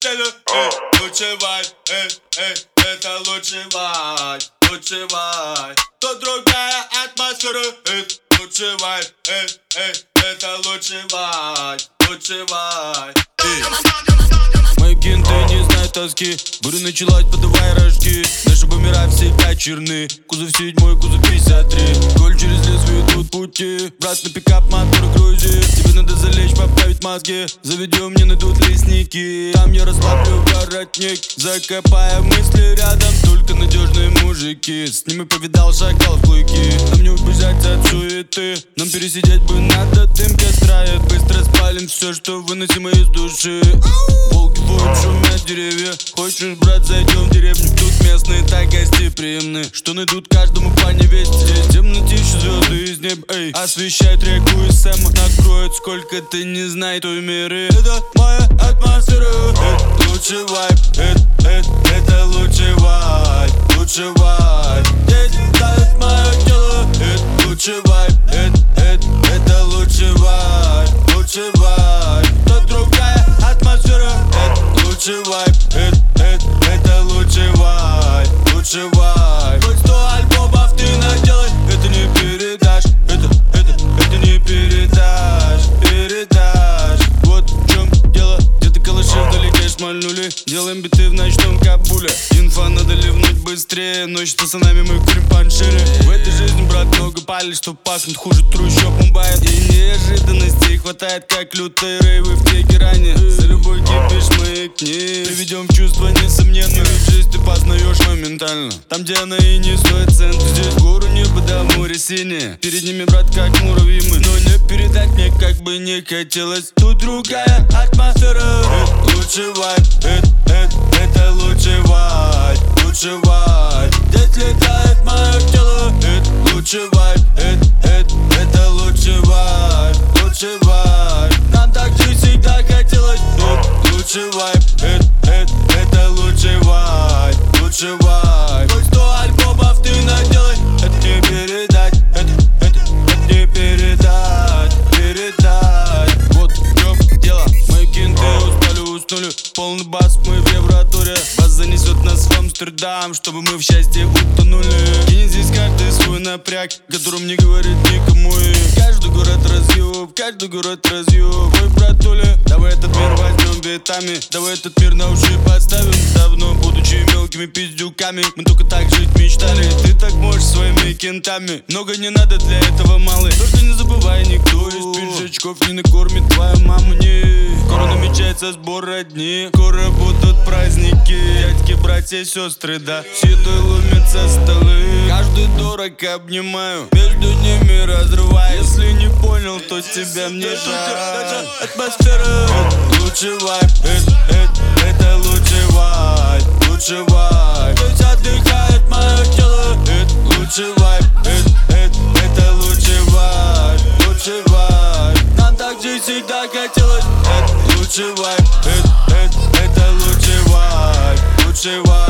Лучший вайб, это лучший вайб, лучший вайб. Тут другая атмосфера, лучший вайб, это лучший вайб, лучший вайб. Мои кенты не знают тоски. Буря началась, подавай рожки. Наши бумера всегда черны. Кузов 7, кузов 53. Коль через лес ведут пути. Брат, на пикап мотор грузи. Тебе надо залечь, поправить мозги. Заведем, не найдут лесники. Там я расслаблю воротник, закопая мысли рядом. Только надежные мужики. С ними повидал, шагал в клыки. Нам не убежать от суеты. Нам пересидеть бы надо, дым костра. Быстро спалим все, что выносимо из души. Волки воют, шумят деревья. Хочешь, брат, зайдем в деревню. Тут местные так гостеприимны, что найдут каждому по невесте. Здесь в темноте еще звезды из неба, эй. Освещают реку и Сэма. Накроет, сколько ты не знаешь той меры. Это моя атмосфера. Это лучший вайб. Это лучший вайб. Лучший вайб. Здесь летает мое тело. Это лучший вайб. Это лучший вайб. Лучший вайб. Тут другая атмосфера. Это лучший вайб. Это лучший вайб. Лучший вайб. Хоть 100 альбомов ты наделай, это не передашь. Это не передашь. Вот в чем дело. Где-то калаши вдалеке шмальнули. Делаем биты в ночном Кабуле. Инфа надо ливнуть быстрее. Ночь с пацанами мы курим панширы. В этой жизни, брат, много палит, что пахнет хуже трущоб Мумбаи. И неожиданностей хватает, как лютые рейвы в Тегеране. За любой кипиш мы к ней приведем в чувство несомненно. Ведь жизнь ты познаешь моментально. Там, где она и не стоит цента. Здесь гору небо до моря синее. Перед ними, брат, как муравьи мы. Но не передать мне, как бы не хотелось. Тут другая атмосфера. Лучший вайб. Это лучший вайб. Лучший вайб. Здесь летает мое тело. Это лучший вайб. Это лучший вайб. Лучший вайб. Нам так же всегда хотелось. Лучший вайб. Это лучший вайб. Лучший вайб. Хоть 100 альбомов ты наделай, это не передать. Это не передать. Вот в чем дело. Мои кенты уснули. Полный бас, мы в Евротуре. Бас занесет нас в Амстердам, чтобы мы в счастье утонули. Кинь здесь каждый свой напряг, которым не говорит никому. И каждый город разъеб. Ой, братуля, давай этот мир возьмем битами. Давай этот мир на уши подставим. Давно будучи мелкими пиздюками, мы только так жить мечтали. Ты так можешь своими кентами. Много не надо для этого, малый. Только не забывай, никто из пиджачков не накормит твою маму, не. Скоро намечается сбор родни. Скоро будут праздники. Дядьки, братья, сестры, да. Все ломятся столы. Каждый дурак обнимаю, между ними разрываю. Если не понял, то тебя мне жаль. Атмосфера. Лучший вайб. Это лучший вайб. Лучший вайб. Здесь отдыхает мое тело. Это лучший вайб. Это лучший вайб. Лучший вайб. Нам так же всегда хотелось. Это лучший вайб. Это лучший вайб. Лучший вайб.